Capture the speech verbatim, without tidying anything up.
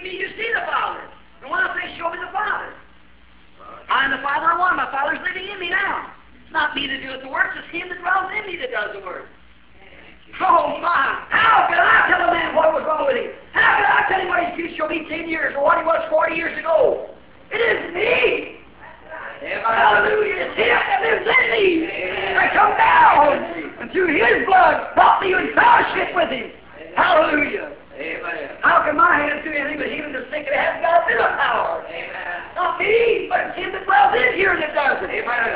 me, you see the Father. And when I say, show me the Father. I and the Father are one. My Father's living in me now. It's not me that doeth the works, it's Him that dwells in me that does the work. Oh my! How could I tell a man what was wrong with him? How could I tell him what his future shall be ten years or what he was forty years ago? It isn't me! Hallelujah! It's Him that lives in me! I come down and through His blood brought me in fellowship with Him. Hallelujah! Amen. How can my hands do anything but healing the sick? It hasn't got a bit of power. Amen. Not me, but it's Him that dwells in here that does it. Amen.